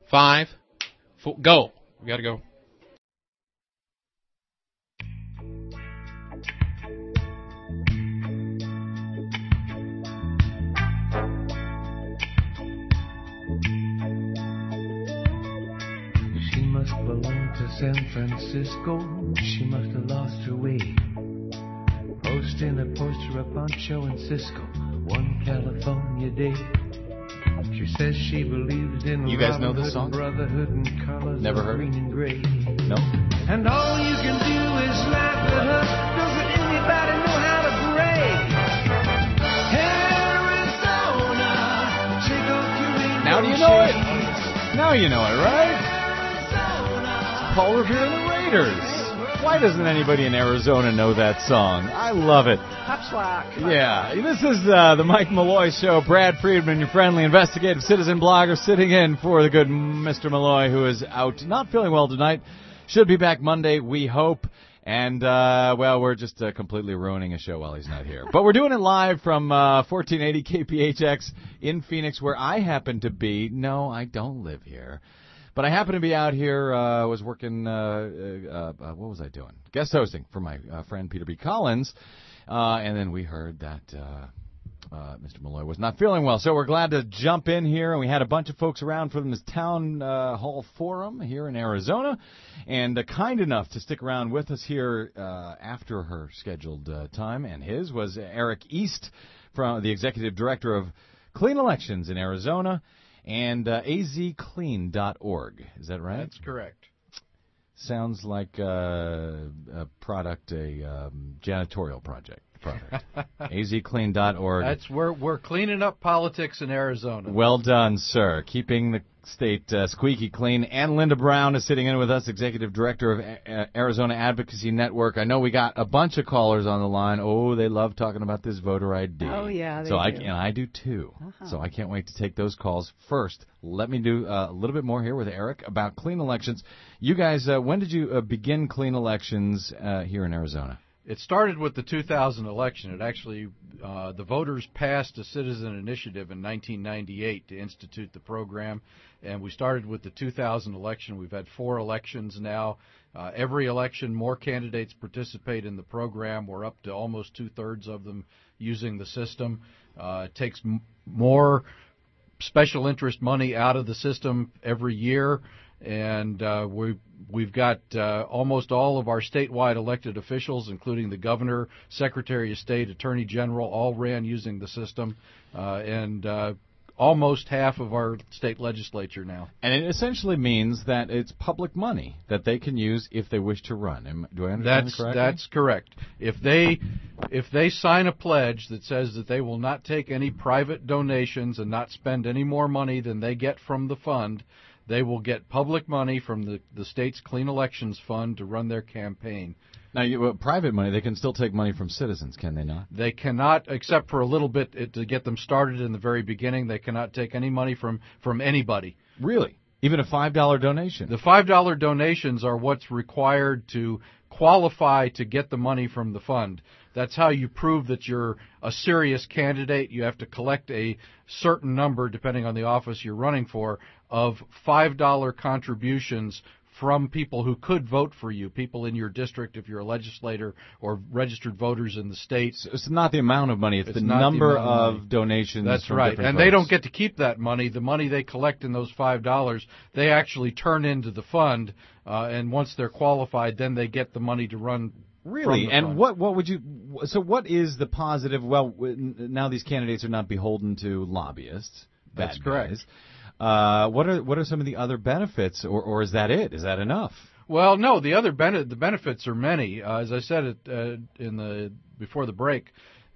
5, 4, go. We got to go. She must belong to San Francisco. She must have lost her way. Posting a poster up on Show and Cisco one California day. She says she believes in you guys know this song? Brotherhood and colors Never heard green and gray. No. And all you can do is laugh at her. Doesn't anybody know how to pray? Arizona, take off your rainbow Now do you know it? shades. Now you know it, right? It's Paul Revere and the Raiders. Why doesn't anybody in Arizona know that song? I love it. Yeah, this is the Mike Malloy Show. Brad Friedman, your friendly investigative citizen blogger, sitting in for the good Mr. Malloy, who is out not feeling well tonight. Should be back Monday, we hope. And, well, we're just completely ruining a show while he's not here. But we're doing it live from 1480 KPHX in Phoenix, where I happen to be. No, I don't live here. But I happen to be out here, was working, what was I doing? Guest hosting for my friend Peter B. Collins. And then we heard that Mr. Malloy was not feeling well. So we're glad to jump in here. And we had a bunch of folks around for this town hall forum here in Arizona. And kind enough to stick around with us here after her scheduled time. And his was Eric East, from the executive director of Clean Elections in Arizona. And azclean.org. Is that right? That's correct. Sounds like a product, a janitorial product. azclean.org. That's we're cleaning up politics in Arizona. Well done, sir. Keeping the state squeaky clean. And Linda Brown is sitting in with us, executive director of Arizona Advocacy Network. I know we got a bunch of callers on the line. Oh, they love talking about this voter ID. Oh, yeah, they do. And I do too. So I can't wait to take those calls. First, let me do a little bit more here with Eric about clean elections. You guys, when did you begin clean elections here in Arizona? It started with the 2000 election. It actually, the voters passed a citizen initiative in 1998 to institute the program, and we started with the 2000 election. We've had 4 elections now. Every election, more candidates participate in the program. We're up to almost 2/3 of them using the system. It takes more special interest money out of the system every year, and we've got almost all of our statewide elected officials, including the governor, secretary of state, attorney general, all ran using the system, and almost half of our state legislature now. And it essentially means that it's public money that they can use if they wish to run. Do I understand correctly? That's correct. If they sign a pledge that says that they will not take any private donations and not spend any more money than they get from the fund, they will get public money from the state's Clean Elections Fund to run their campaign. Now, private money, they can still take money from citizens, can they not? They cannot, except for a little bit to get them started in the very beginning. They cannot take any money from anybody. Really? Even a $5 donation? The $5 donations are what's required to qualify to get the money from the fund. That's how you prove that you're a serious candidate. You have to collect a certain number, depending on the office you're running for, of $5 contributions from people who could vote for you, people in your district if you're a legislator or registered voters in the state. So it's not the amount of money, it's the number of donations. That's from right. different And folks. they don't get to keep that money. The money they collect in those $5, they actually turn into the fund, and once they're qualified, then they get the money to run. Really? And what would you – so what is the positive – well, now these candidates are not beholden to lobbyists. That's correct. What are some of the other benefits, or is that it? Is that enough? Well, no. The other the benefits are many. As I said before the break,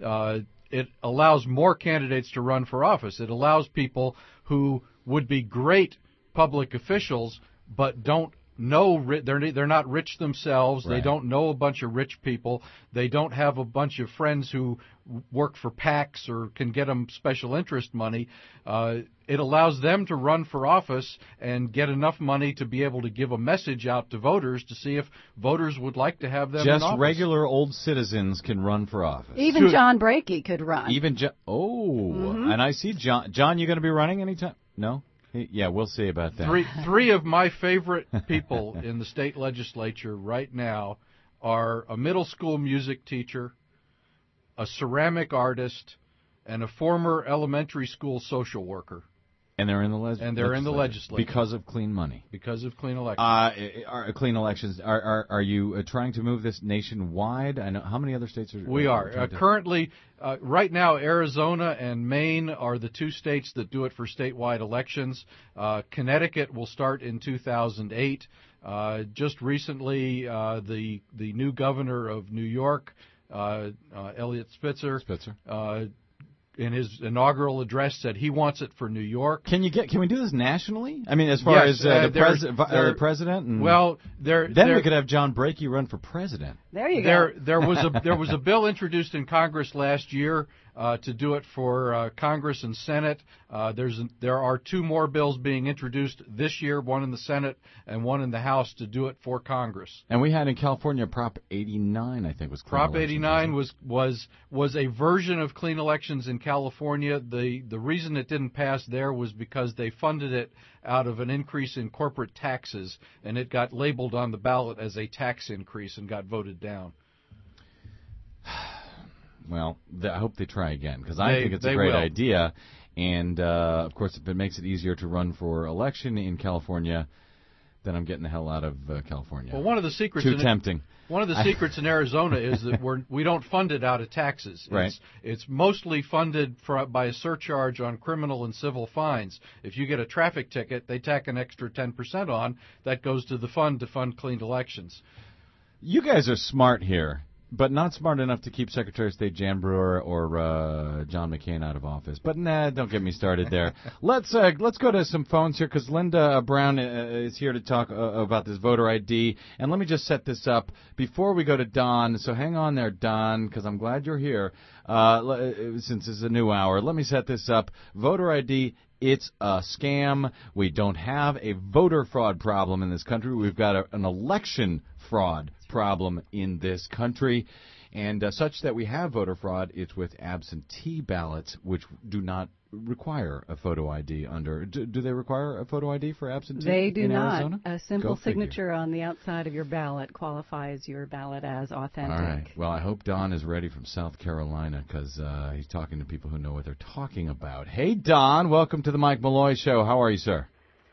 it allows more candidates to run for office. It allows people who would be great public officials but don't know they're not rich themselves. Right. They don't know a bunch of rich people. They don't have a bunch of friends who work for PACs or can get them special interest money. It allows them to run for office and get enough money to be able to give a message out to voters to see if voters would like to have them in office. Just regular old citizens can run for office. Even John Brakey could run. Even and I see John. John, you going to be running anytime? No? Yeah, we'll see about that. Three of my favorite people in the state legislature right now are a middle school music teacher, a ceramic artist, and a former elementary school social worker. And they're in the legislature. Because of clean money. Because of clean elections. Clean elections. Are you trying to move this nationwide? I know how many other states are. We are currently right now. Arizona and Maine are the two states that do it for statewide elections. Connecticut will start in 2008. Just recently, the new governor of New York, Eliot Spitzer. In his inaugural address, said he wants it for New York. Can we do this nationally? I mean, as far as the president. And well, we could have John Brakey run for president. There you go. There was a bill introduced in Congress last year to do it for Congress and Senate. There are two more bills being introduced this year, one in the Senate and one in the House, to do it for Congress. And we had in California Prop 89, I think was clean Prop 89 was a version of clean elections in California. The reason it didn't pass there was because they funded it out of an increase in corporate taxes, and it got labeled on the ballot as a tax increase and got voted down. Well, I hope they try again, because I think it's a great idea. And, of course, if it makes it easier to run for election in California, then I'm getting the hell out of California. Well, one of the secrets tempting. One of the secrets in Arizona is that we don't fund it out of taxes. Right. It's mostly funded by a surcharge on criminal and civil fines. If you get a traffic ticket, they tack an extra 10% on. That goes to the fund to fund clean elections. You guys are smart here, but not smart enough to keep Secretary of State Jan Brewer or John McCain out of office. But don't get me started there. Let's go to some phones here, because Linda Brown is here to talk about this voter ID. And let me just set this up before we go to Don. So hang on there, Don, because I'm glad you're here. Since it's a new hour, let me set this up. Voter ID. It's a scam. We don't have a voter fraud problem in this country. We've got an election fraud problem in this country. And such that we have voter fraud, it's with absentee ballots, which do not require a photo ID under. Do they require a photo ID for absentee? They do in not. Arizona? A simple signature on the outside of your ballot qualifies your ballot as authentic. All right. Well, I hope Don is ready from South Carolina, because he's talking to people who know what they're talking about. Hey, Don, welcome to the Mike Malloy Show. How are you, sir?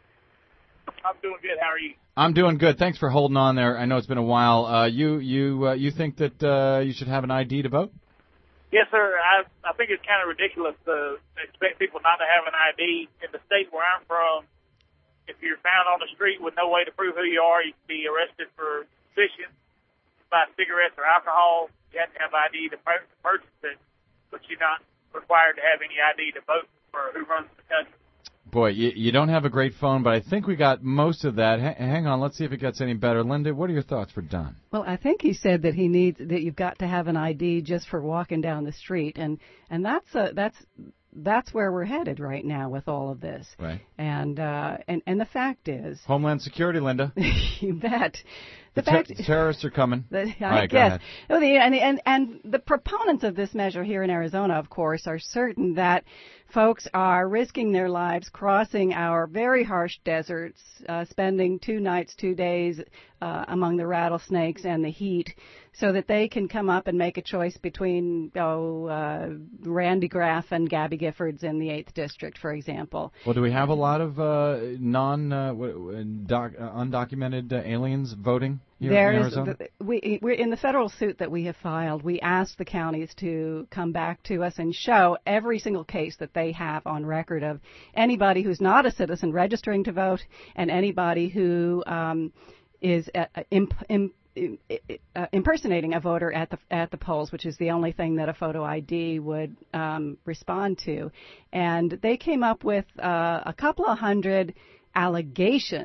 I'm doing good. How are you? I'm doing good. Thanks for holding on there. I know it's been a while. You think that you should have an ID to vote? Yes, sir. I think it's kind of ridiculous to expect people not to have an ID. In the state where I'm from, if you're found on the street with no way to prove who you are, you can be arrested for suspicion, buy cigarettes or alcohol. You have to have ID to purchase it, but you're not required to have any ID to vote for who runs the country. Boy, you don't have a great phone, but I think we got most of that. Hang on, let's see if it gets any better. Linda, what are your thoughts for Don? Well, I think he said that that you've got to have an ID just for walking down the street, and that's where we're headed right now with all of this. Right. And the fact is, Homeland Security, Linda. You bet. The terrorists are coming. I guess. And the proponents of this measure here in Arizona, of course, are certain that folks are risking their lives crossing our very harsh deserts, spending 2 nights, 2 days among the rattlesnakes and the heat, so that they can come up and make a choice between Randy Graff and Gabby Giffords in the 8th District, for example. Well, do we have a lot of undocumented aliens voting here in Arizona? We're in the federal suit that we have filed. We asked the counties to come back to us and show every single case that they have on record of anybody who's not a citizen registering to vote, and anybody who is impersonating a voter at the polls, which is the only thing that a photo ID would respond to. And they came up with a couple of hundred allegations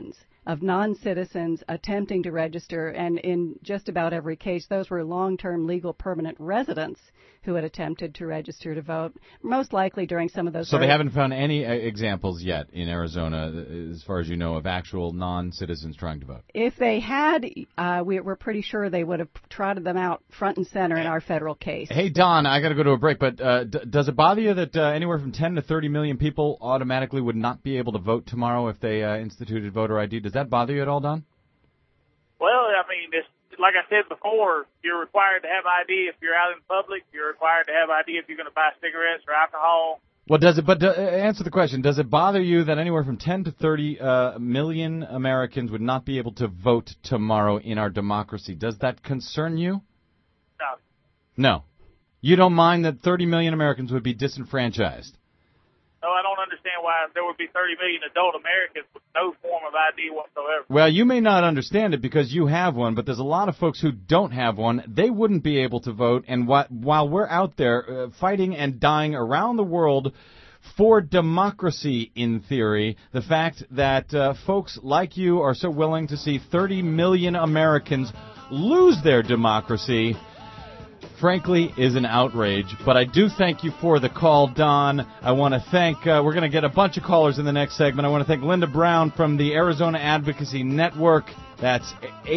of non-citizens attempting to register, and in just about every case, those were long-term legal permanent residents who had attempted to register to vote, most likely during some of those. So they haven't found any examples yet in Arizona, as far as you know, of actual non-citizens trying to vote? If they had, we're pretty sure they would have trotted them out front and center in our federal case. Hey, Don, I got to go to a break, but does it bother you that anywhere from 10 to 30 million people automatically would not be able to vote tomorrow if they instituted voter ID? Does that bother you at all, Don? Well, I mean, it's like I said before, you're required to have ID if you're out in public. You're required to have ID if you're going to buy cigarettes or alcohol. Well, does it? But answer the question. Does it bother you that anywhere from 10 to 30 million Americans would not be able to vote tomorrow in our democracy? Does that concern you? No. No. You don't mind that 30 million Americans would be disenfranchised? No, I don't understand why there would be 30 million adult Americans with no form of ID whatsoever. Well, you may not understand it because you have one, but there's a lot of folks who don't have one. They wouldn't be able to vote, and while we're out there fighting and dying around the world for democracy, in theory, the fact that folks like you are so willing to see 30 million Americans lose their democracy, frankly, is an outrage. But I do thank you for the call, Don. I want to thank, we're going to get a bunch of callers in the next segment. I want to thank Linda Brown from the Arizona Advocacy Network. That's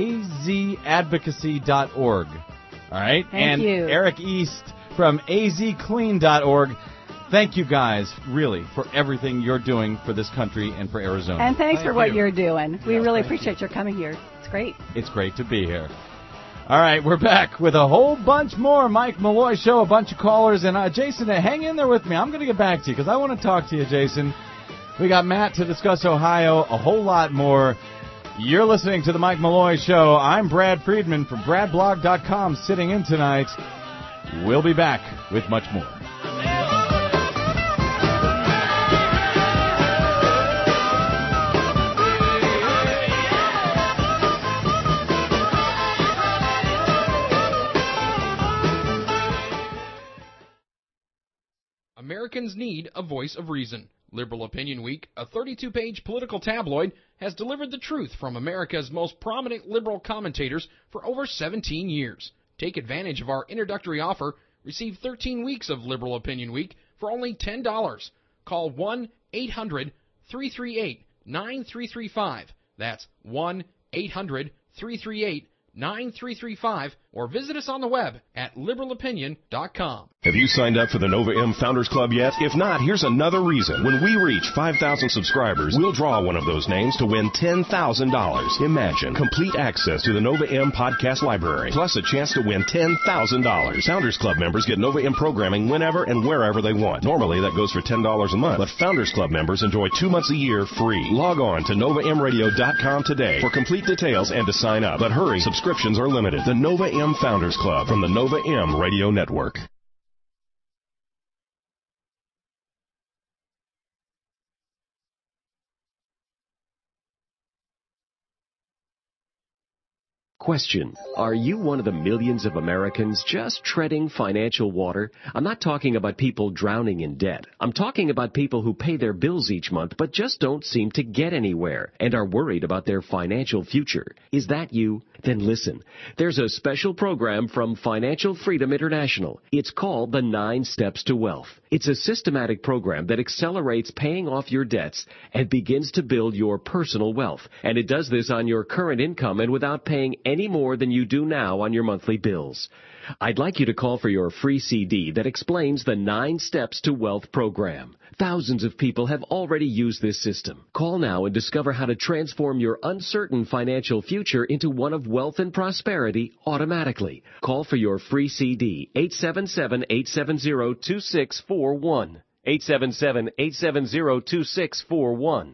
azadvocacy.org. All right? Thank you. Eric East from azclean.org. Thank you guys, really, for everything you're doing for this country and for Arizona. And thanks for what you're doing. We really appreciate your coming here. It's great. It's great to be here. All right, we're back with a whole bunch more Mike Malloy Show, a bunch of callers. And Jason, hang in there with me. I'm going to get back to you because I want to talk to you, Jason. We got Matt to discuss Ohio, a whole lot more. You're listening to the Mike Malloy Show. I'm Brad Friedman from BradBlog.com sitting in tonight. We'll be back with much more. Americans need a voice of reason. Liberal Opinion Week, a 32-page political tabloid, has delivered the truth from America's most prominent liberal commentators for over 17 years. Take advantage of our introductory offer. Receive 13 weeks of Liberal Opinion Week for only $10. Call 1-800-338-9335. That's 1-800-338-9335, or visit us on the web at liberalopinion.com. Have you signed up for the Nova M Founders Club yet? If not, here's another reason. When we reach 5,000 subscribers, we'll draw one of those names to win $10,000. Imagine complete access to the Nova M podcast library, plus a chance to win $10,000. Founders Club members get Nova M programming whenever and wherever they want. Normally, that goes for $10 a month, but Founders Club members enjoy 2 months a year free. Log on to NovaMRadio.com today for complete details and to sign up. But hurry, subscriptions are limited. The Nova M Founders Club from the Nova M Radio Network. Question. Are you one of the millions of Americans just treading financial water? I'm not talking about people drowning in debt. I'm talking about people who pay their bills each month but just don't seem to get anywhere and are worried about their financial future. Is that you? Then listen. There's a special program from Financial Freedom International. It's called the 9 Steps to Wealth. It's a systematic program that accelerates paying off your debts and begins to build your personal wealth. And it does this on your current income and without paying any more than you do now on your monthly bills. I'd like you to call for your free CD that explains the 9 Steps to Wealth program. Thousands of people have already used this system. Call now and discover how to transform your uncertain financial future into one of wealth and prosperity automatically. Call for your free CD, 877-870-2641. 877-870-2641.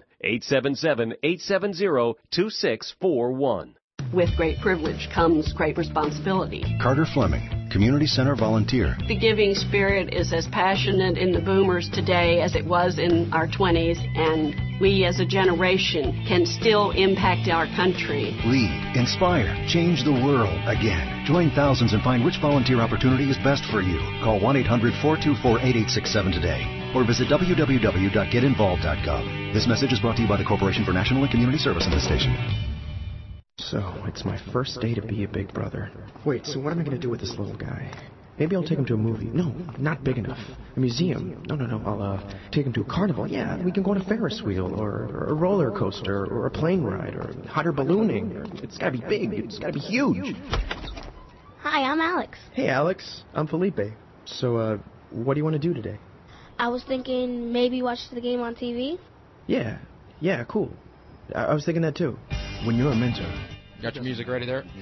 877-870-2641. With great privilege comes great responsibility. Carter Fleming, Community Center volunteer. The giving spirit is as passionate in the boomers today as it was in our 20s, and we as a generation can still impact our country. Lead, inspire, change the world again. Join thousands and find which volunteer opportunity is best for you. Call 1-800-424-8867 today. or visit www.getinvolved.gov. This message is brought to you by the Corporation for National and Community Service and this station. So, it's my first day to be a big brother. Wait, so what am I going to do with this little guy? Maybe I'll take him to a movie. No, not big enough. A museum. No. I'll take him to a carnival. Yeah, we can go on a Ferris wheel, or a roller coaster, or a plane ride, or hot air ballooning. It's got to be big. It's got to be huge. Hi, I'm Alex. Hey, Alex. I'm Felipe. So, what do you want to do today? I was thinking maybe watch the game on TV. Yeah, cool. I was thinking that too. When you're a mentor. Got your music ready there?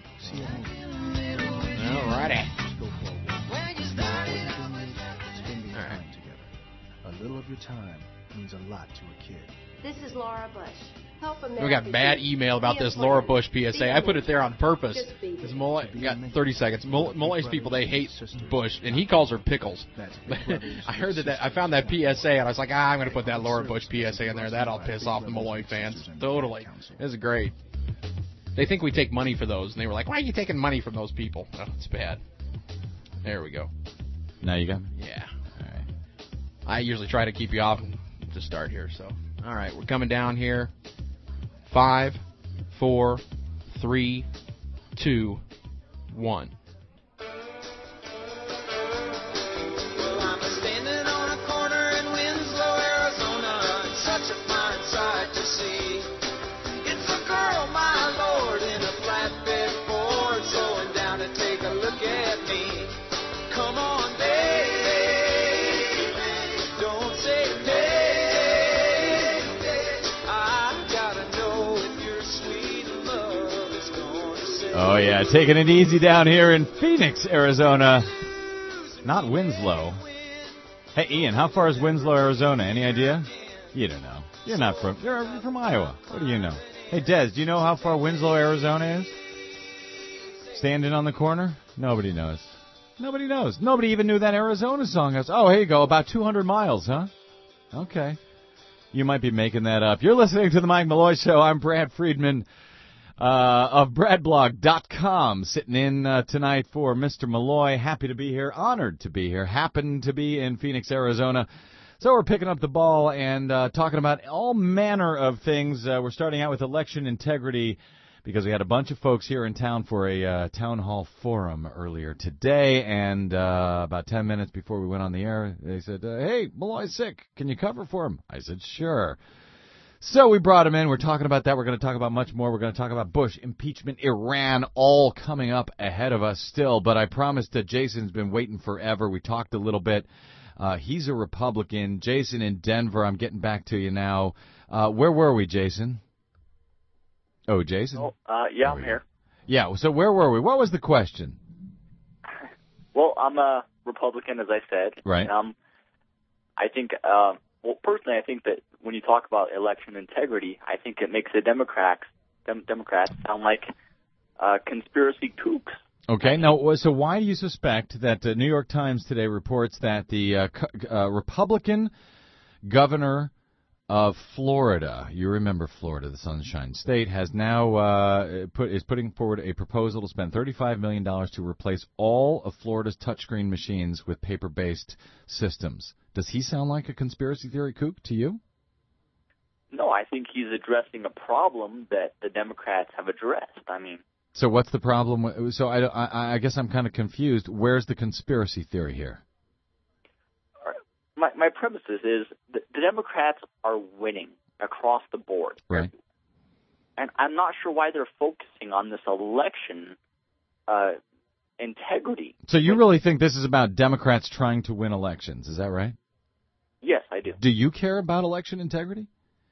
Alrighty. A little of your time means a lot to a kid. This is Laura Bush. We got bad email about this Laura Bush PSA. I put it there on purpose. We got 30 seconds. Molloy's people, they hate Bush, and he calls her Pickles. I heard that. I found that PSA, and I was like, I'm going to put that Laura Bush PSA in there. That'll piss off the Molloy fans. Totally. This is great. They think we take money for those, and they were like, why are you taking money from those people? Oh, it's bad. There we go. Now you got me? Yeah. All right. I usually try to keep you off to start here, so. All right, we're coming down here. 5, 4, 3, 2, 1. Oh, yeah, taking it easy down here in Phoenix, Arizona. Not Winslow. Hey, Ian, how far is Winslow, Arizona? Any idea? You don't know. You're from Iowa. What do you know? Hey, Des, do you know how far Winslow, Arizona is? Standing on the corner? Nobody knows. Nobody knows. Nobody even knew that Arizona song. Oh, here you go, about 200 miles, huh? Okay. You might be making that up. You're listening to The Mike Malloy Show. I'm Brad Friedman. Of BradBlog.com, sitting in tonight for Mr. Malloy. Happy to be here, honored to be here, happened to be in Phoenix, Arizona. So we're picking up the ball and talking about all manner of things. We're starting out with election integrity because we had a bunch of folks here in town for a town hall forum earlier today, and about 10 minutes before we went on the air, they said, hey, Malloy's sick. Can you cover for him? I said, sure. So we brought him in. We're talking about that. We're going to talk about much more. We're going to talk about Bush, impeachment, Iran, all coming up ahead of us still. But I promised that Jason's been waiting forever. We talked a little bit. He's a Republican. Jason in Denver, I'm getting back to you now. Where were we, Jason? Oh, Jason? Yeah, I'm here. Yeah, so where were we? What was the question? Well, I'm a Republican, as I said. Right. I think... Well, personally, I think that when you talk about election integrity, I think it makes the Democrats sound like conspiracy kooks. Okay. Now, so why do you suspect that the New York Times today reports that the Republican governor of Florida, you remember Florida, the Sunshine State, has now is putting forward a proposal to spend $35 million to replace all of Florida's touchscreen machines with paper-based systems? Does he sound like a conspiracy theory kook to you? No, I think he's addressing a problem that the Democrats have addressed. I mean, so what's the problem? So I guess I'm kind of confused. Where's the conspiracy theory here? My premise is the Democrats are winning across the board. Right. And I'm not sure why they're focusing on this election integrity. So you really think this is about Democrats trying to win elections, is that right? Yes, I do. Do you care about election integrity?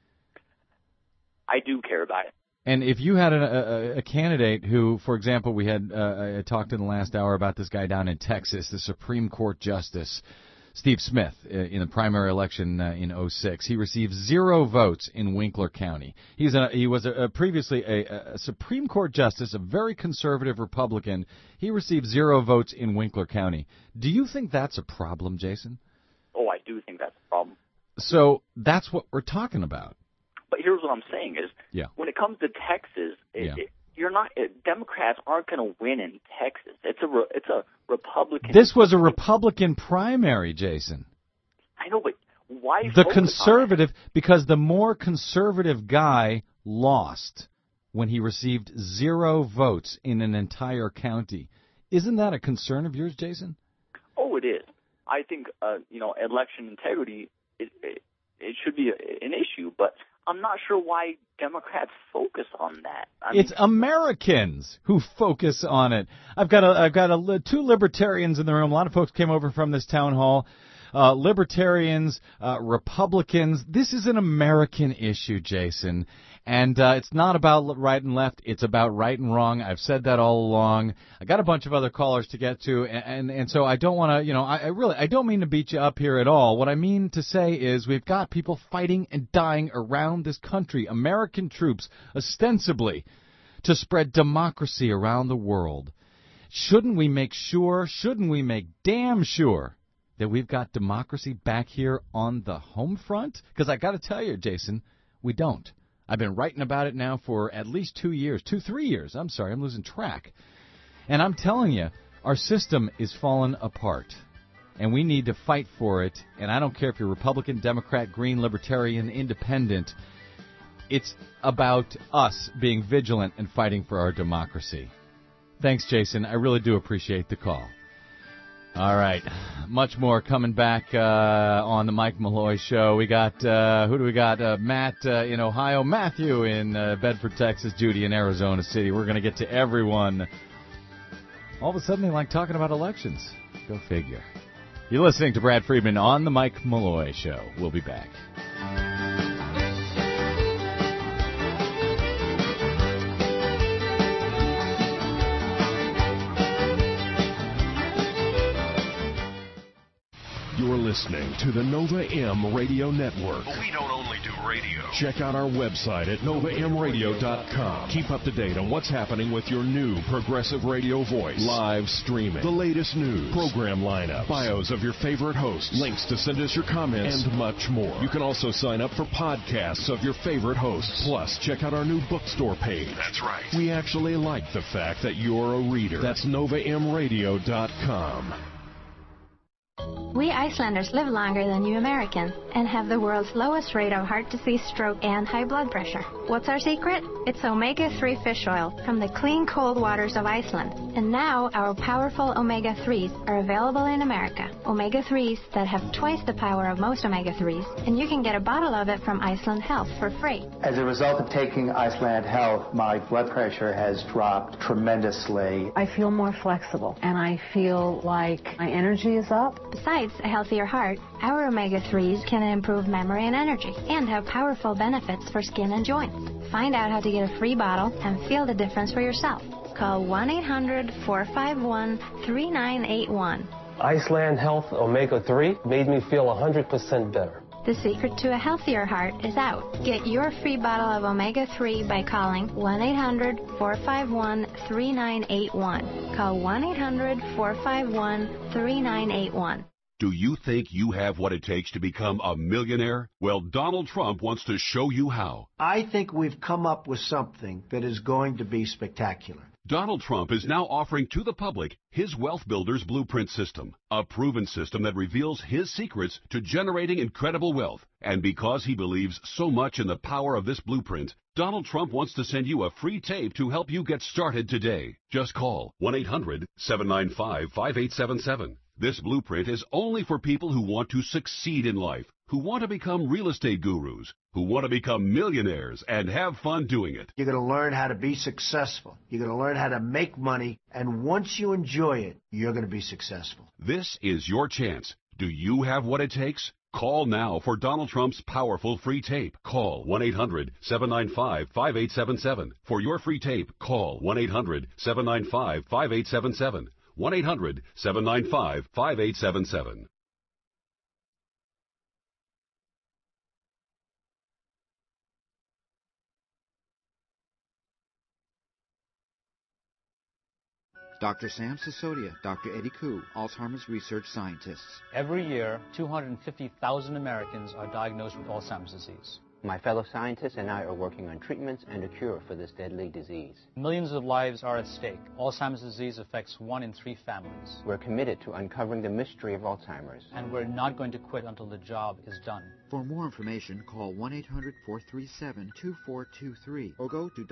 I do care about it. And if you had a candidate who, for example, we had talked in the last hour about this guy down in Texas, the Supreme Court Justice, Steve Smith, in the primary election in 2006. He received 0 votes in Winkler County. He was previously a Supreme Court Justice, a very conservative Republican. He received 0 votes in Winkler County. Do you think that's a problem, Jason? Oh, I do think that's a problem. So that's what we're talking about. But here's what I'm saying is, when it comes to Texas, Democrats aren't going to win in Texas. It's a Republican. This was a Republican primary, Jason. I know, but why The focus conservative, because the more conservative guy lost when he received 0 votes in an entire county. Isn't that a concern of yours, Jason? Oh, it is. I think, election integrity, it should be an issue, but I'm not sure why Democrats focus on that. It's Americans who focus on it. I've got 2 libertarians in the room. A lot of folks came over from this town hall. Libertarians, Republicans. This is an American issue, Jason. And it's not about right and left. It's about right and wrong. I've said that all along. I got a bunch of other callers to get to, and so I don't want to, I don't mean to beat you up here at all. What I mean to say is we've got people fighting and dying around this country, American troops, ostensibly, to spread democracy around the world. Shouldn't we make damn sure that we've got democracy back here on the home front? Because I got to tell you, Jason, we don't. I've been writing about it now for at least 3 years. I'm sorry, I'm losing track. And I'm telling you, our system is falling apart. And we need to fight for it. And I don't care if you're Republican, Democrat, Green, Libertarian, Independent. It's about us being vigilant and fighting for our democracy. Thanks, Jason. I really do appreciate the call. All right. Much more coming back on the Mike Malloy Show. We got, who do we got? Matt in Ohio, Matthew in Bedford, Texas, Judy in Arizona City. We're going to get to everyone. All of a sudden, they like talking about elections. Go figure. You're listening to Brad Friedman on the Mike Malloy Show. We'll be back. You're listening to the Nova M Radio Network. But we don't only do radio. Check out our website at novamradio.com. Keep up to date on what's happening with your new progressive radio voice. Live streaming, the latest news, program lineup, bios of your favorite hosts, links to send us your comments, and much more. You can also sign up for podcasts of your favorite hosts. Plus, check out our new bookstore page. That's right. We actually like the fact that you're a reader. That's novamradio.com. We Icelanders live longer than you Americans and have the world's lowest rate of heart disease, stroke, and high blood pressure. What's our secret? It's omega-3 fish oil from the clean, cold waters of Iceland. And now our powerful omega-3s are available in America. Omega-3s that have twice the power of most omega-3s, and you can get a bottle of it from Iceland Health for free. As a result of taking Iceland Health, my blood pressure has dropped tremendously. I feel more flexible, and I feel like my energy is up. Besides a healthier heart, our omega-3s can improve memory and energy and have powerful benefits for skin and joints. Find out how to get a free bottle and feel the difference for yourself. Call 1-800-451-3981. Iceland Health Omega-3 made me feel 100% better. The secret to a healthier heart is out. Get your free bottle of omega-3 by calling 1-800-451-3981. Call 1-800-451-3981. Do you think you have what it takes to become a millionaire? Well, Donald Trump wants to show you how. I think we've come up with something that is going to be spectacular. Donald Trump is now offering to the public his Wealth Builders Blueprint System, a proven system that reveals his secrets to generating incredible wealth. And because he believes so much in the power of this blueprint, Donald Trump wants to send you a free tape to help you get started today. Just call 1-800-795-5877. This blueprint is only for people who want to succeed in life, who want to become real estate gurus, who want to become millionaires and have fun doing it. You're going to learn how to be successful. You're going to learn how to make money. And once you enjoy it, you're going to be successful. This is your chance. Do you have what it takes? Call now for Donald Trump's powerful free tape. Call 1-800-795-5877. For your free tape, call 1-800-795-5877. 1-800-795-5877. Dr. Sam Sisodia, Dr. Eddie Koo, Alzheimer's research scientists. Every year, 250,000 Americans are diagnosed with Alzheimer's disease. My fellow scientists and I are working on treatments and a cure for this deadly disease. Millions of lives are at stake. Alzheimer's disease affects 1 in 3 families. We're committed to uncovering the mystery of Alzheimer's. And we're not going to quit until the job is done. For more information, call 1-800-437-2423 or go to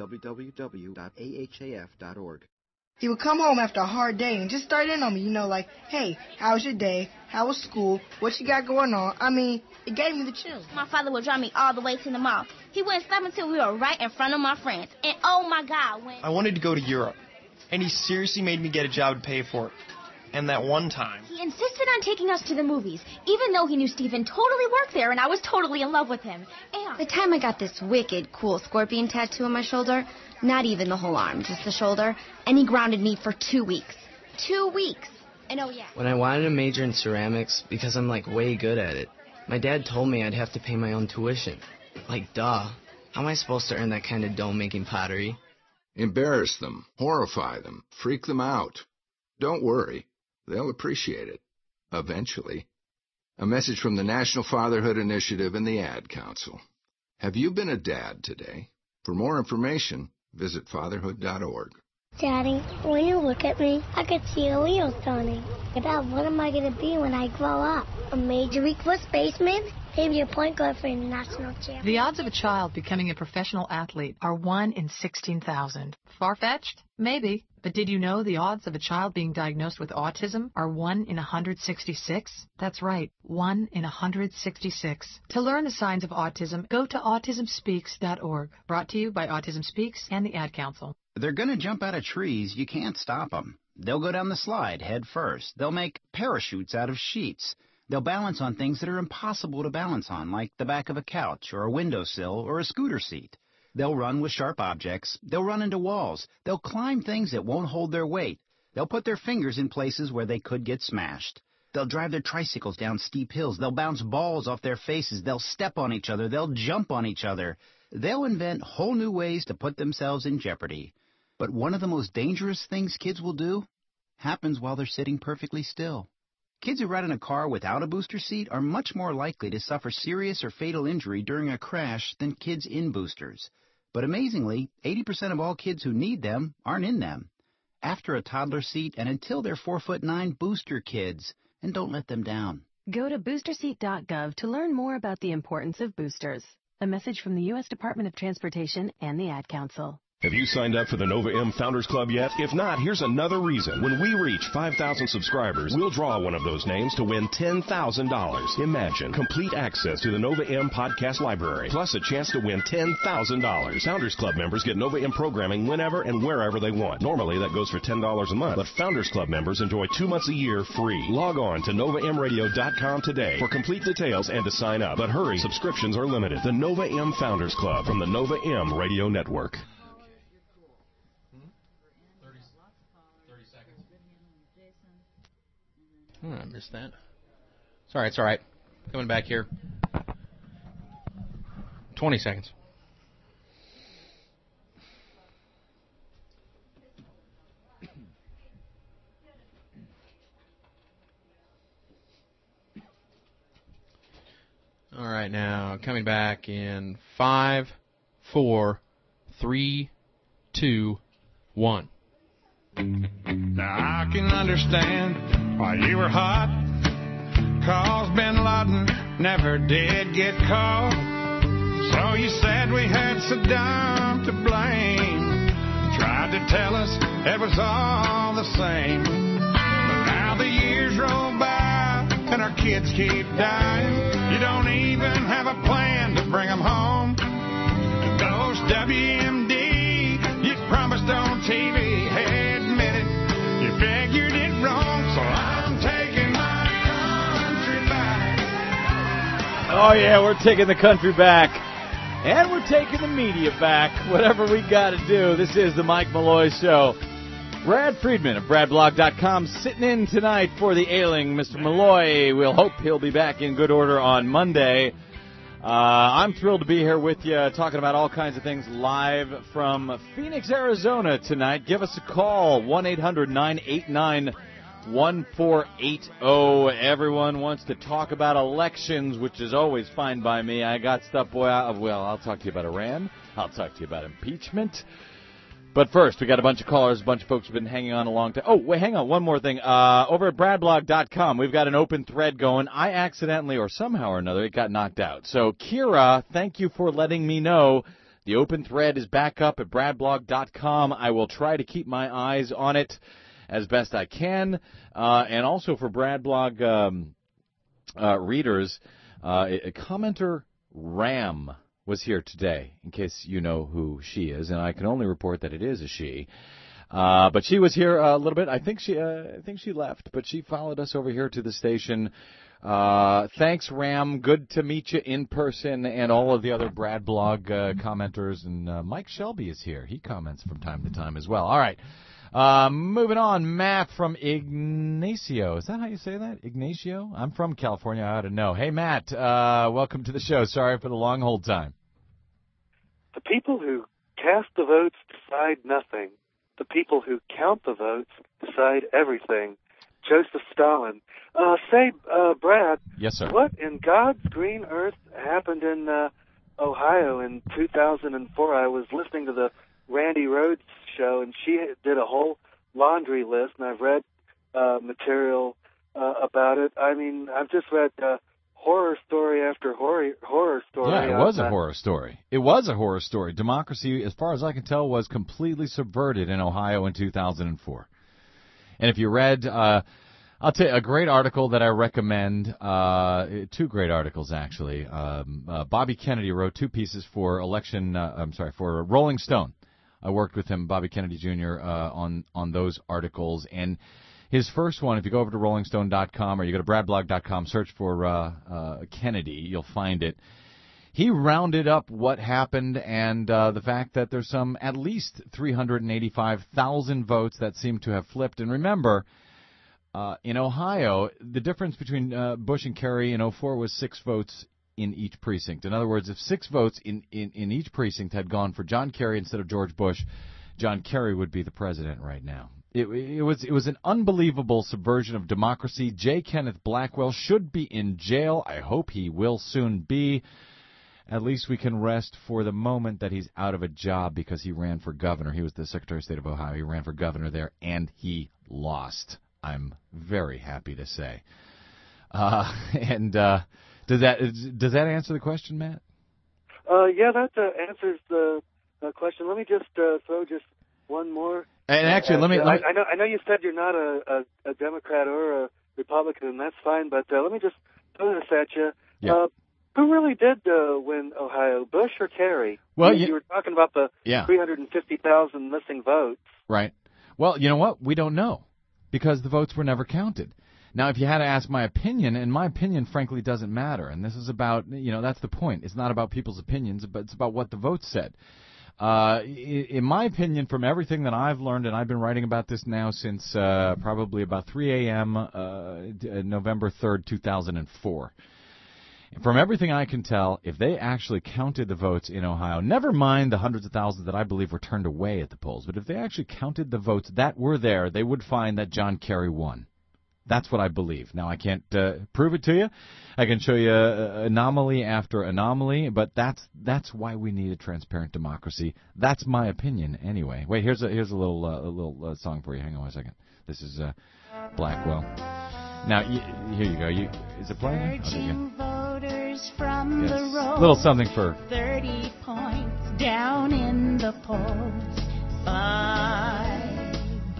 www.ahaf.org. He would come home after a hard day and just start in on me, like, hey, how's your day? How was school? What you got going on? I mean, it gave me the chills. My father would drive me all the way to the mall. He wouldn't stop until we were right in front of my friends. And oh my God, I wanted to go to Europe, and he seriously made me get a job to pay for it. And that one time, he insisted on taking us to the movies, even though he knew Stephen totally worked there and I was totally in love with him. And the time I got this wicked cool scorpion tattoo on my shoulder, not even the whole arm, just the shoulder, and he grounded me for 2 weeks. 2 weeks. And oh yeah. When I wanted to major in ceramics because I'm way good at it, my dad told me I'd have to pay my own tuition. Duh. How am I supposed to earn that kind of dough making pottery? Embarrass them, horrify them, freak them out. Don't worry. They'll appreciate it. Eventually. A message from the National Fatherhood Initiative and the Ad Council. Have you been a dad today? For more information, visit fatherhood.org. Daddy, when you look at me, I can see a Leo turning. Dad, what am I going to be when I grow up? A Major League First baseman? Maybe a point guard for a national champion. The odds of a child becoming a professional athlete are 1 in 16,000. Far-fetched? Maybe. But did you know the odds of a child being diagnosed with autism are 1 in 166? That's right, 1 in 166. To learn the signs of autism, go to autismspeaks.org. Brought to you by Autism Speaks and the Ad Council. They're going to jump out of trees. You can't stop them. They'll go down the slide head first. They'll make parachutes out of sheets. They'll balance on things that are impossible to balance on, like the back of a couch or a windowsill or a scooter seat. They'll run with sharp objects. They'll run into walls. They'll climb things that won't hold their weight. They'll put their fingers in places where they could get smashed. They'll drive their tricycles down steep hills. They'll bounce balls off their faces. They'll step on each other. They'll jump on each other. They'll invent whole new ways to put themselves in jeopardy. But one of the most dangerous things kids will do happens while they're sitting perfectly still. Kids who ride in a car without a booster seat are much more likely to suffer serious or fatal injury during a crash than kids in boosters. But amazingly, 80% of all kids who need them aren't in them. After a toddler seat and until they're 4'9", booster kids, and don't let them down. Go to boosterseat.gov to learn more about the importance of boosters. A message from the U.S. Department of Transportation and the Ad Council. Have you signed up for the Nova M Founders Club yet? If not, here's another reason. When we reach 5,000 subscribers, we'll draw one of those names to win $10,000. Imagine complete access to the Nova M podcast library, plus a chance to win $10,000. Founders Club members get Nova M programming whenever and wherever they want. Normally, that goes for $10 a month, but Founders Club members enjoy 2 months a year free. Log on to NovaMRadio.com today for complete details and to sign up. But hurry, subscriptions are limited. The Nova M Founders Club from the Nova M Radio Network. I missed that. It's all right. Coming back here. 20 seconds. All right, now coming back in 5, 4, 3, 2, 1. Now I can understand why you were hot, 'cause Bin Laden never did get caught. So you said we had Saddam to blame, tried to tell us it was all the same. But now the years roll by and our kids keep dying. You don't even have a plan to bring them home. And those WMD you promised on TV, hey, admit it, you figured it wrong. So I'm taking my country back. Oh, yeah, we're taking the country back. And we're taking the media back. Whatever we got to do. This is the Mike Malloy Show. Brad Friedman of BradBlog.com sitting in tonight for the ailing Mr. Malloy. We'll hope he'll be back in good order on Monday. I'm thrilled to be here with you talking about all kinds of things live from Phoenix, Arizona tonight. Give us a call, 1-800-989 1480. Everyone wants to talk about elections, which is always fine by me. I got stuff, boy. I'll talk to you about Iran. I'll talk to you about impeachment. But first, we got a bunch of callers. A bunch of folks have been hanging on a long time. Oh, wait, hang on. One more thing. Over at bradblog.com, we've got an open thread going. I accidentally, or somehow or another, it got knocked out. So, Kira, thank you for letting me know. The open thread is back up at bradblog.com. I will try to keep my eyes on it as best I can. And also for Bradblog readers, a commenter, Ram, was here today, in case you know who she is, and I can only report that it is a she. But she was here a little bit. I think she left, but she followed us over here to the station. Thanks, Ram. Good to meet you in person, and all of the other Bradblog commenters. And Mike Shelby is here. He comments from time to time as well. All right. Moving on, Matt from Ignacio. Is that how you say that? Ignacio? I'm from California. I ought to know. Hey, Matt, welcome to the show. Sorry for the long hold time. The people who cast the votes decide nothing. The people who count the votes decide everything. Joseph Stalin. Brad. Yes, sir. What in God's green earth happened in Ohio in 2004? I was listening to the Randy Rhodes show, and she did a whole laundry list, and I've read material about it. I mean, I've just read horror story after horror story. Yeah, it was a horror story. It was a horror story. Democracy, as far as I can tell, was completely subverted in Ohio in 2004. And if you read, I'll tell you a great article that I recommend, two great articles actually. Bobby Kennedy wrote two pieces for for Rolling Stone. I worked with him, Bobby Kennedy Jr., on those articles. And his first one, if you go over to rollingstone.com or you go to bradblog.com, search for Kennedy, you'll find it. He rounded up what happened and the fact that there's at least 385,000 votes that seem to have flipped. And remember, in Ohio, the difference between Bush and Kerry in 2004 was 6 votes in each precinct. In other words, if 6 votes in each precinct had gone for John Kerry instead of George Bush, John Kerry would be the president right now. It was an unbelievable subversion of democracy. J. Kenneth Blackwell should be in jail. I hope he will soon be. At least we can rest for the moment that he's out of a job because he ran for governor. He was the Secretary of State of Ohio. He ran for governor there, and he lost. I'm very happy to say. Does that answer the question, Matt? Yeah, that answers the question. Let me just throw just one more. And actually, let me. I know you said you're not a Democrat or a Republican, and that's fine. But let me just throw this at you. Yeah. Who really did win Ohio, Bush or Kerry? Well, you were talking about the 350,000 missing votes. Right. Well, you know what? We don't know because the votes were never counted. Now, if you had to ask my opinion, and my opinion, frankly, doesn't matter. And this is about, that's the point. It's not about people's opinions, but it's about what the votes said. In my opinion, from everything that I've learned, and I've been writing about this now since probably about 3 a.m. November 3rd, 2004. From everything I can tell, if they actually counted the votes in Ohio, never mind the hundreds of thousands that I believe were turned away at the polls, but if they actually counted the votes that were there, they would find that John Kerry won. That's what I believe. Now, I can't prove it to you. I can show you anomaly after anomaly, but that's why we need a transparent democracy. That's my opinion, anyway. Wait, here's a little song for you. Hang on one second. This is Blackwell. Now, here you go. Is it playing? Voters from the road. Little something for 30 points down in the polls. Bye,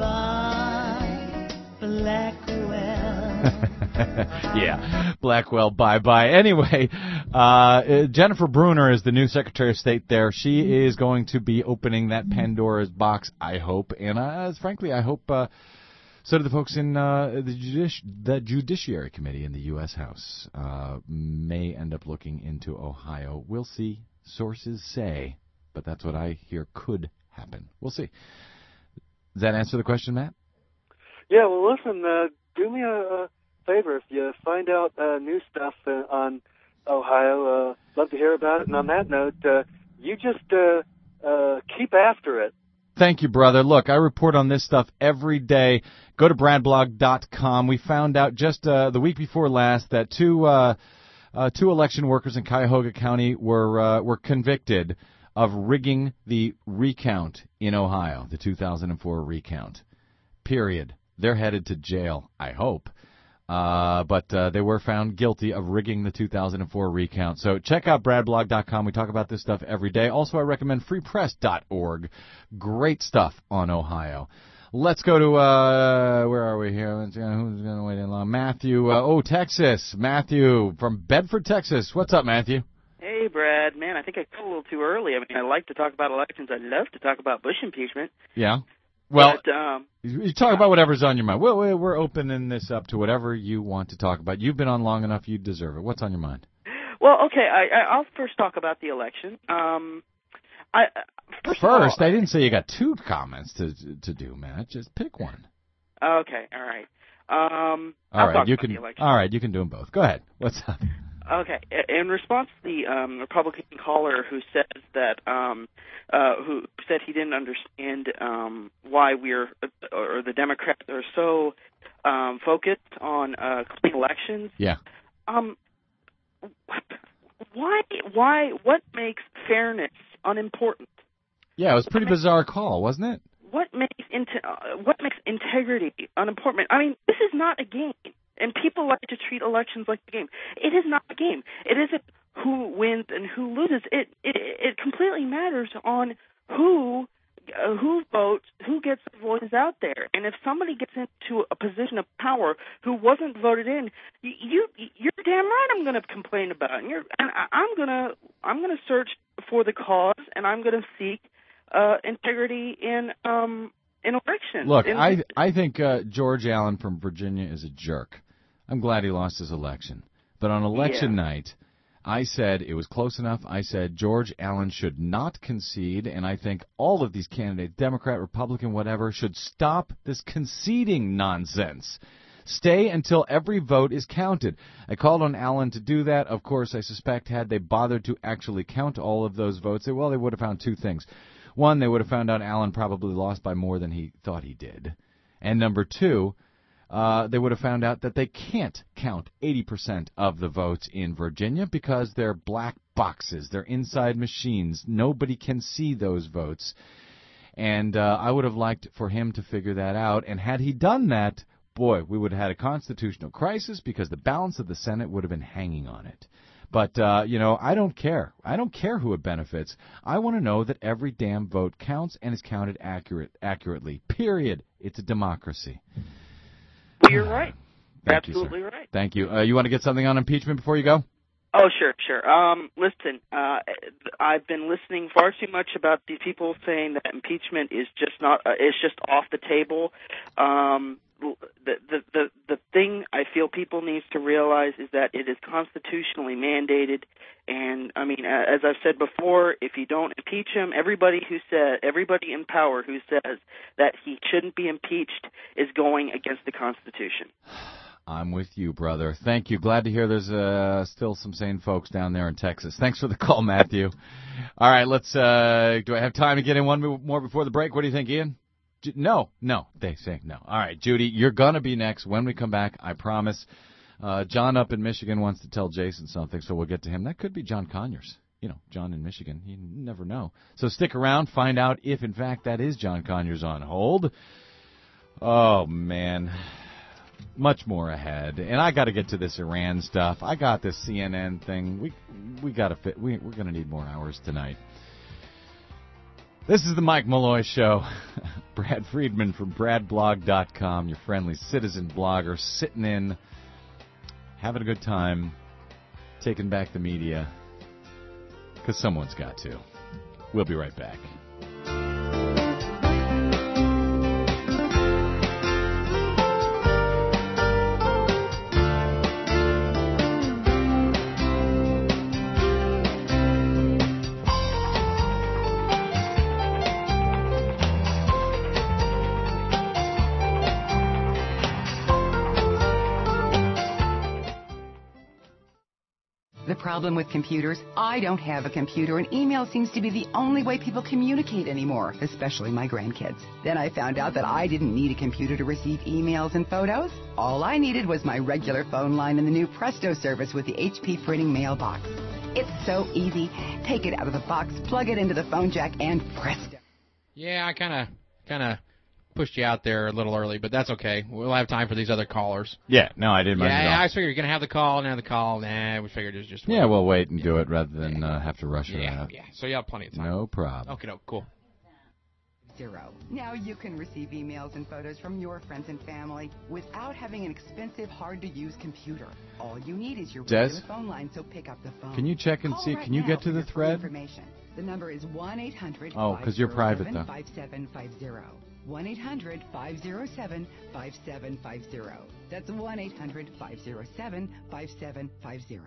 Blackwell. Yeah, Blackwell, bye-bye. Anyway, Jennifer Brunner is the new Secretary of State there. She is going to be opening that Pandora's box, I hope. And frankly, I hope so do the folks in the Judiciary Committee in the U.S. House. May end up looking into Ohio. We'll see. Sources say. But that's what I hear could happen. We'll see. Does that answer the question, Matt? Yeah, well, listen, do me a favor. If you find out new stuff on Ohio, love to hear about it. And on that note, you just keep after it. Thank you, brother. Look, I report on this stuff every day. Go to bradblog.com. We found out just the week before last that two election workers in Cuyahoga County were convicted of rigging the recount in Ohio, the 2004 recount. Period. They're headed to jail, I hope. But they were found guilty of rigging the 2004 recount. So check out bradblog.com. We talk about this stuff every day. Also, I recommend freepress.org. Great stuff on Ohio. Let's go to, where are we here? Who's going to wait in long? Matthew, Texas. Matthew from Bedford, Texas. What's up, Matthew? Hey, Brad. Man, I think I got a little too early. I mean, I like to talk about elections. I'd love to talk about Bush impeachment. Yeah. Well, but, you talk about whatever's on your mind. We're opening this up to whatever you want to talk about. You've been on long enough. You deserve it. What's on your mind? Well, okay. I'll first talk about the election. First, I didn't say you got two comments to do, Matt. Just pick one. Okay. All right. All right. You can. All right. You can do them both. Go ahead. What's up? Okay. In response to the Republican caller who says that who said he didn't understand why or the Democrats are so focused on clean elections. Yeah. Why? What makes fairness unimportant? Yeah, it was a pretty bizarre call, wasn't it? What makes integrity unimportant? I mean, this is not a game, and people like to treat elections like a game. It is not a game. It isn't who wins and who loses. It completely matters on who votes, who gets the voices out there. And if somebody gets into a position of power who wasn't voted in, you're damn right I'm going to complain about it. And I'm going to search for the cause, and I'm going to seek integrity in elections. Look, I think George Allen from Virginia is a jerk. I'm glad he lost his election. But on election night, I said it was close enough. I said George Allen should not concede, and I think all of these candidates, Democrat, Republican, whatever, should stop this conceding nonsense. Stay until every vote is counted. I called on Allen to do that. Of course, I suspect had they bothered to actually count all of those votes, they would have found two things. One, they would have found out Allen probably lost by more than he thought he did. And number two, they would have found out that they can't count 80% of the votes in Virginia because they're black boxes. They're inside machines. Nobody can see those votes. And I would have liked for him to figure that out. And had he done that, boy, we would have had a constitutional crisis because the balance of the Senate would have been hanging on it. But, I don't care. I don't care who it benefits. I want to know that every damn vote counts and is counted accurately. Period. It's a democracy. Well, you're right. Absolutely right. Thank you. You want to get something on impeachment before you go? Oh, sure. Listen, I've been listening far too much about these people saying that impeachment is just not, it's just off the table. The thing I feel people need to realize is that it is constitutionally mandated. And I mean, as I've said before, if you don't impeach him, everybody in power who says that he shouldn't be impeached is going against the Constitution. I'm with you, brother. Thank you. Glad to hear there's still some sane folks down there in Texas. Thanks for the call, Matthew. All right, let's. Do I have time to get in one more before the break? What do you think, Ian? No. They say no. All right, Judy, you're gonna be next when we come back. I promise. John up in Michigan wants to tell Jason something, so we'll get to him. That could be John Conyers. John in Michigan. You never know. So stick around, find out if, in fact, that is John Conyers on hold. Oh, man. Much more ahead. And I got to get to this Iran stuff. I got this CNN thing. We got to fit. We're going to need more hours tonight. This is the Mike Malloy Show. Brad Friedman from BradBlog.com, your friendly citizen blogger, sitting in, having a good time, taking back the media, because someone's got to. We'll be right back. The problem with computers? I don't have a computer, and email seems to be the only way people communicate anymore, especially my grandkids. Then I found out that I didn't need a computer to receive emails and photos. All I needed was my regular phone line and the new Presto service with the HP printing mailbox. It's so easy. Take it out of the box, plug it into the phone jack, and presto. Yeah, I kind of pushed you out there a little early, but that's okay. We'll have time for these other callers. Yeah, no, I didn't mind at all. Yeah, I figured you're going to have the call, now the call. Nah, we figured it was just... Yeah, we'll wait and do it rather than have to rush it out. Yeah, so you have plenty of time. No problem. Okay, no, cool. 0. Now you can receive emails and photos from your friends and family without having an expensive, hard-to-use computer. All you need is your regular phone line, so pick up the phone. Can you check and see? Can you get to the thread? The number is 1-800-507-5750. Oh, because you're private, though. 1-800-507-5750. That's 1-800-507-5750.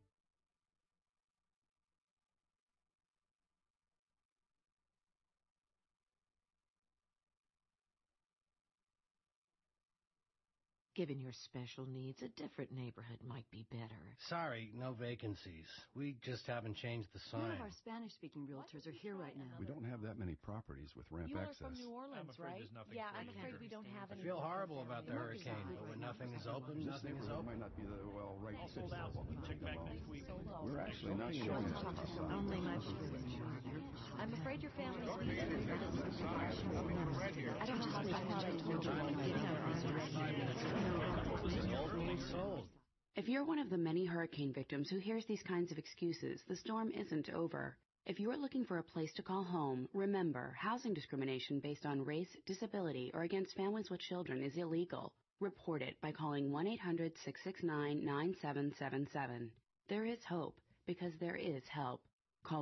Given your special needs, a different neighborhood might be better. Sorry, no vacancies. We just haven't changed the sign. None of our Spanish-speaking realtors are here right now. We don't have that many properties with ramp access. You are from New Orleans, right? Yeah, I'm afraid we don't have any. I feel horrible about the hurricane, but when nothing is open, nothing is open. Might not be the right sold out. Check back next week. We're actually not showing this to Only my children. I'm afraid your family's I don't just If you're one of the many hurricane victims who hears these kinds of excuses, the storm isn't over. If you're looking for a place to call home, remember, housing discrimination based on race, disability, or against families with children is illegal. Report it by calling 1-800-669-9777. There is hope, because there is help. Call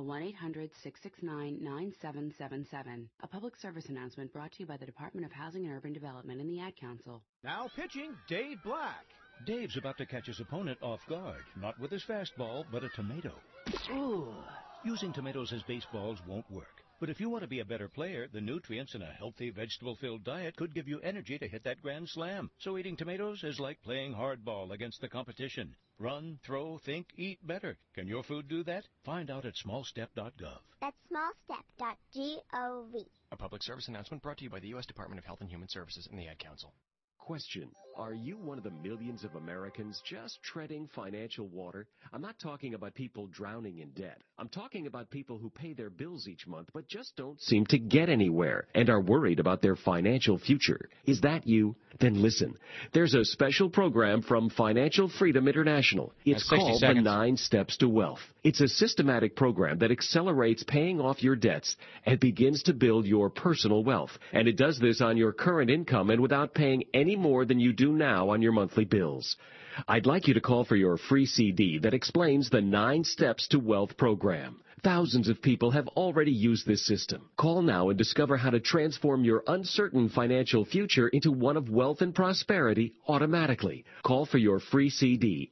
1-800-669-9777. A public service announcement brought to you by the Department of Housing and Urban Development and the Ad Council. Now pitching, Dave Black. Dave's about to catch his opponent off guard, not with his fastball, but a tomato. Ooh. Using tomatoes as baseballs won't work. But if you want to be a better player, the nutrients in a healthy vegetable-filled diet could give you energy to hit that grand slam. So eating tomatoes is like playing hardball against the competition. Run, throw, think, eat better. Can your food do that? Find out at smallstep.gov. That's smallstep.gov. A public service announcement brought to you by the U.S. Department of Health and Human Services and the Ad Council. Question. Are you one of the millions of Americans just treading financial water? I'm not talking about people drowning in debt. I'm talking about people who pay their bills each month but just don't seem to get anywhere and are worried about their financial future. Is that you? Then listen. There's a special program from Financial Freedom International. It's called the 9 Steps to Wealth. It's a systematic program that accelerates paying off your debts and begins to build your personal wealth. And it does this on your current income and without paying any more than you do now on your monthly bills. I'd like you to call for your free CD that explains the 9 Steps to Wealth program. Thousands of people have already used this system. Call now and discover how to transform your uncertain financial future into one of wealth and prosperity automatically. Call for your free CD.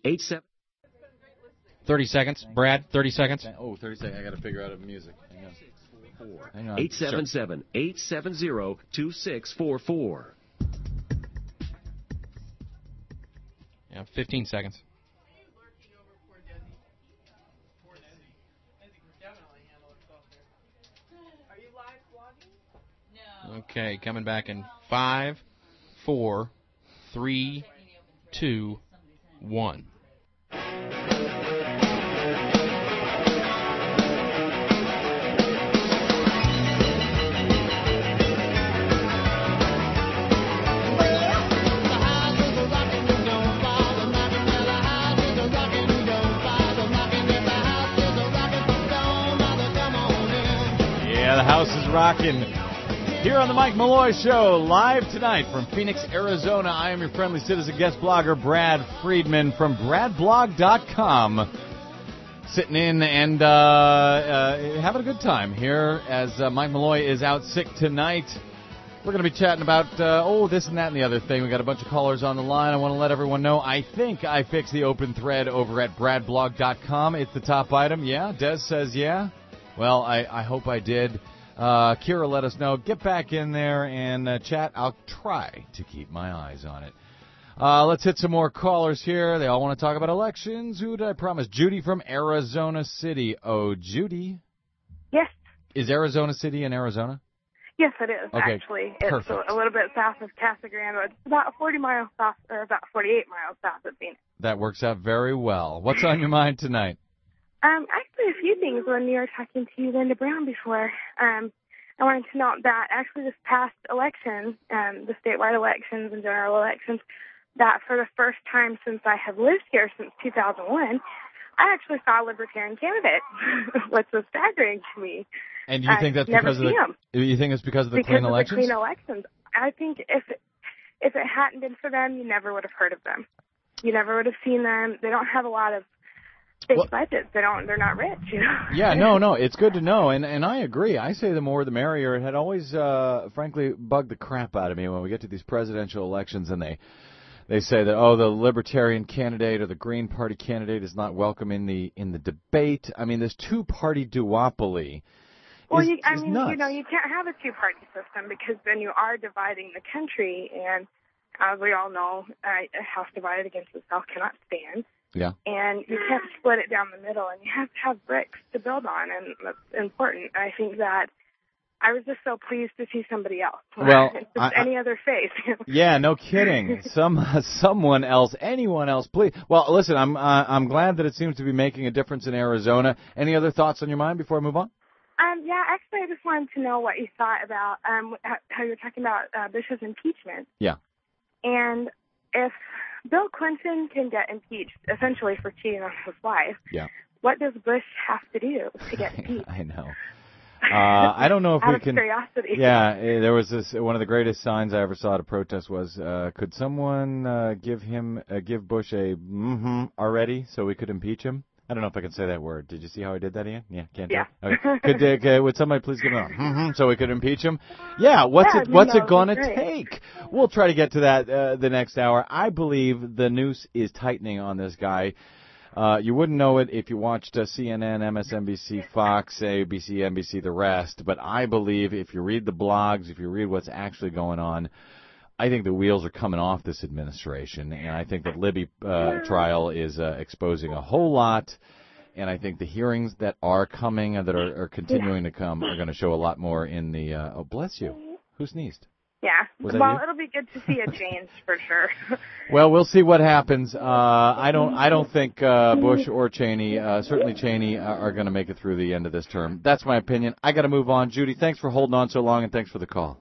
30 seconds. Brad, 30 seconds. Oh, 30 seconds. I got to figure out music. Hang on. 877-870-2644. Yeah, 15 seconds. Okay, coming back in 5, 4, 3, 2, 1. Yeah, the house is rocking. Here on the Mike Malloy Show, live tonight from Phoenix, Arizona. I am your friendly citizen guest blogger, Brad Friedman from bradblog.com. Sitting in and having a good time here as Mike Malloy is out sick tonight. We're going to be chatting about, this and that and the other thing. We got a bunch of callers on the line. I want to let everyone know I think I fixed the open thread over at bradblog.com. It's the top item. Yeah, Des says yeah. Well, I hope I did. Kira let us know. Get back in there and chat. I'll try to keep my eyes on it. Let's hit some more callers here. They all want to talk about elections. Who did I promise? Judy from Arizona City. Oh, Judy. Yes. Is Arizona City in Arizona? Yes, it is, Okay, actually. It's perfect. a little bit south of Casa Grande. It's about 40 miles south, or about 48 miles south of Phoenix. That works out very well. What's on your mind tonight? Actually, a few things when you were talking to Linda Brown before. I wanted to note that actually this past election, the statewide elections and general elections, that for the first time since I have lived here since 2001, I actually saw a Libertarian candidate, which was staggering to me. And do you think that's never because of see the? 'em. You think it's because of the Because clean of elections? the clean elections. I think if it hadn't been for them, you never would have heard of them. You never would have seen them. They don't have a lot of big budgets. They're not rich, you know. Yeah, no, it's good to know, and I agree. I say the more the merrier. It had always, frankly, bugged the crap out of me when we get to these presidential elections and they say that, oh, the Libertarian candidate or the Green Party candidate is not welcome in the debate. I mean, this two-party duopoly. Well, is you nuts. you can't have a two-party system because then you are dividing the country, and as we all know, a house divided against itself cannot stand. Yeah. And you can't split it down the middle, and you have to have bricks to build on, and that's important. I think that I was just so pleased to see somebody else. Well, It's just any other face. Yeah, no kidding. Someone else, anyone else, please. Well, listen, I'm glad that it seems to be making a difference in Arizona. Any other thoughts on your mind before I move on? Yeah, actually, I just wanted to know what you thought about how you were talking about Bush's impeachment. Yeah. And if Bill Clinton can get impeached, essentially for cheating on his wife, Yeah. what does Bush have to do to get impeached? I know. I don't know if Out we of can. curiosity. Yeah, there was this. One of the greatest signs I ever saw at a protest was, could someone give Bush a already so we could impeach him? I don't know if I can say that word. Did you see how I did that, Ian? Yeah, can't do it? Okay. Would somebody please give him a so we could impeach him? Yeah, what's it going to take? We'll try to get to that the next hour. I believe the noose is tightening on this guy. You wouldn't know it if you watched CNN, MSNBC, Fox, ABC, NBC, the rest. But I believe if you read the blogs, if you read what's actually going on, I think the wheels are coming off this administration, and I think that Libby trial is exposing a whole lot, and I think the hearings that are coming and that are continuing to come are going to show a lot more in the oh, bless you. Who sneezed? Yeah. Was that Well, you? it'll be good to see a change for sure. Well, we'll see what happens. I don't think Bush or Cheney, certainly Cheney, are going to make it through the end of this term. That's my opinion. I got to move on. Judy, thanks for holding on so long, and thanks for the call.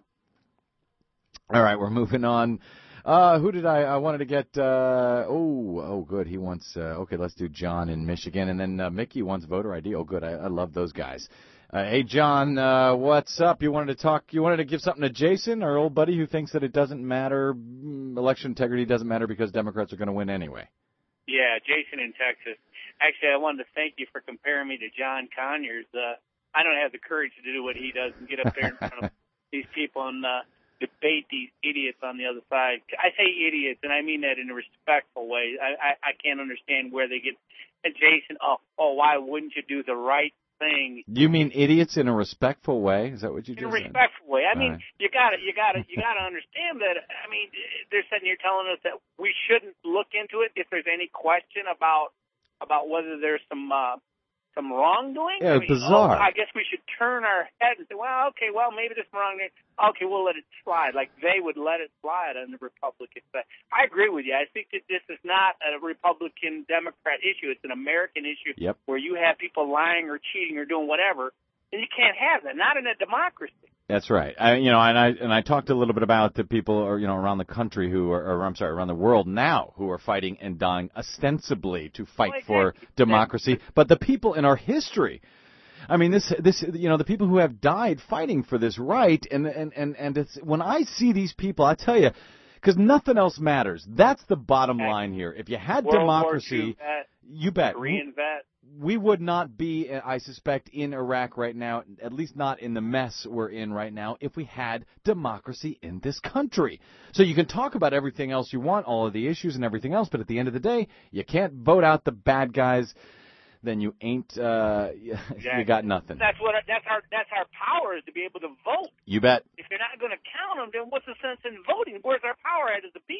All right, we're moving on. Who did I wanted to get? Good. He wants. Okay, let's do John in Michigan, and then Mickey wants voter ID. Oh, good. I love those guys. Hey, John, what's up? You wanted to give something to Jason, our old buddy, who thinks that it doesn't matter, election integrity doesn't matter because Democrats are going to win anyway. Yeah, Jason in Texas. Actually, I wanted to thank you for comparing me to John Conyers. I don't have the courage to do what he does and get up there in front of these people and debate these idiots on the other side. I say idiots, and I mean that in a respectful way. I can't understand where they get. And Jason, why wouldn't you do the right thing? You mean idiots in a respectful way? Is that what you just said? In a respectful way. I mean, right. you gotta understand that. I mean, they're sitting here telling us that we shouldn't look into it if there's any question about whether there's some wrongdoing. Yeah, bizarre. I guess we should turn our head and say, well, okay, maybe there's some wrongdoing. Okay, we'll let it slide. Like they would let it slide on the Republican side. I agree with you. I think that this is not a Republican-Democrat issue. It's an American issue where you have people lying or cheating or doing whatever, and you can't have that. Not in a democracy. That's right. I talked a little bit about the people, around the country around the world now who are fighting and dying ostensibly to fight for democracy, but the people in our history. I mean, the people who have died fighting for this right, and it's, when I see these people, I tell you, because nothing else matters. That's the bottom line here. If you had World democracy, War II vet, you bet. Korean vet. We would not be, I suspect, in Iraq right now, at least not in the mess we're in right now, if we had democracy in this country. So you can talk about everything else you want, all of the issues and everything else, but at the end of the day, you can't vote out the bad guys, then you ain't, you got nothing. That's our power, is to be able to vote. You bet. If you're not going to count them, then what's the sense in voting? Where's our power at as a people?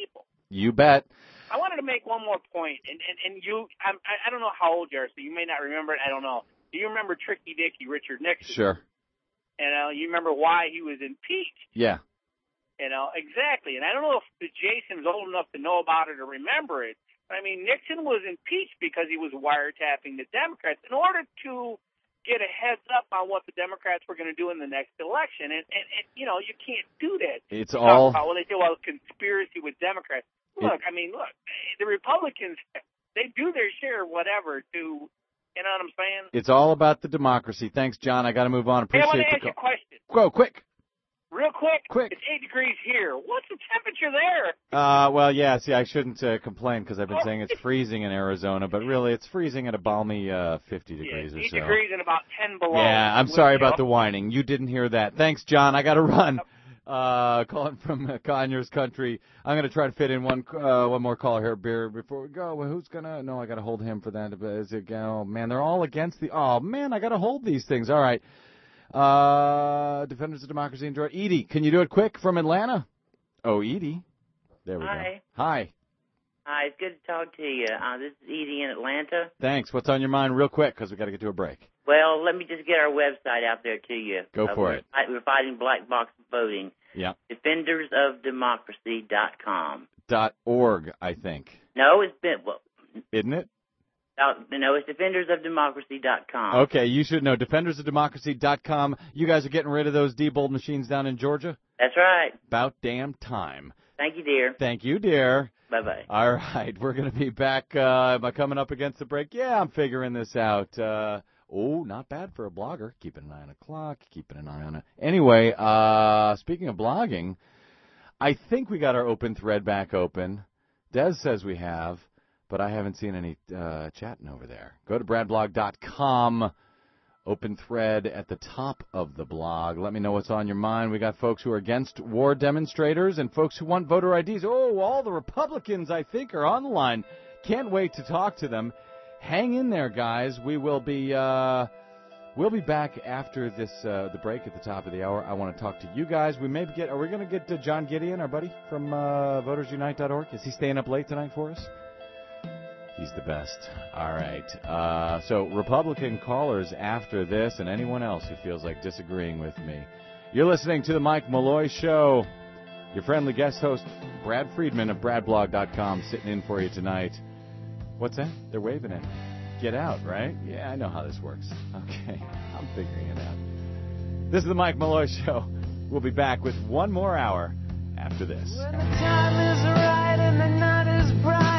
You bet. I wanted to make one more point, and you, I don't know how old you are, so you may not remember it. I don't know. Do you remember Tricky Dicky, Richard Nixon? Sure. And you remember why he was impeached? Yeah. Exactly. And I don't know if Jason's old enough to know about it or remember it. But, I mean, Nixon was impeached because he was wiretapping the Democrats in order to get a heads up on what the Democrats were going to do in the next election. And you can't do that. It's all... They say, well, conspiracy with Democrats. Look, the Republicans, they do their share of whatever to, you know what I'm saying? It's all about the democracy. Thanks, John. I got to move on. Appreciate I want to ask the you a question. Go, quick. Real quick. Quick. It's 8 degrees here. What's the temperature there? Well, yeah, see, I shouldn't complain because I've been saying it's freezing in Arizona, but really it's freezing at a balmy 50 degrees or 8 so. degrees and about 10 below. Yeah, I'm sorry about the whining. You didn't hear that. Thanks, John. I got to run. Calling from Conyers Country. I'm going to try to fit in one more caller here, Beer, before we go. Well, who's going to? No, I got to hold him for that. Is it? Oh, man, they're all against the. Oh, man, I got to hold these things. All right. Defenders of Democracy and Georgia. Edie, can you do it quick from Atlanta? Oh, Edie. There we go. Hi. Hi, it's good to talk to you. This is Edie in Atlanta. Thanks. What's on your mind real quick because we got to get to a break. Well, let me just get our website out there to you. Go for it. We're fighting black box voting. Yeah. DefendersOfDemocracy.com. .org, I think. No, it's been, well. Isn't it? No, it's DefendersOfDemocracy.com. Okay, you should know. DefendersOfDemocracy.com. You guys are getting rid of those Diebold machines down in Georgia? That's right. About damn time. Thank you, dear. Thank you, dear. Bye-bye. All right, we're going to be back. Am I coming up against the break? Yeah, I'm figuring this out. Not bad for a blogger. Keeping an eye on the clock, keeping an eye on it. Anyway, speaking of blogging, I think we got our open thread back open. Des says we have, but I haven't seen any chatting over there. Go to bradblog.com. Open thread at the top of the blog. Let me know what's on your mind. We got folks who are against war demonstrators and folks who want voter IDs. Oh, all the Republicans, I think, are on the line. Can't wait to talk to them. Hang in there, guys. We will be we'll be back after this the break at the top of the hour. I want to talk to you guys. Are we going to get John Gideon, our buddy from VotersUnite.org? Is he staying up late tonight for us? He's the best. All right. So Republican callers after this and anyone else who feels like disagreeing with me. You're listening to the Mike Malloy Show. Your friendly guest host, Brad Friedman of BradBlog.com, sitting in for you tonight. What's that? They're waving at me. Get out, right? Yeah, I know how this works. Okay, I'm figuring it out. This is the Mike Malloy Show. We'll be back with one more hour after this. When the time is right and the night is bright.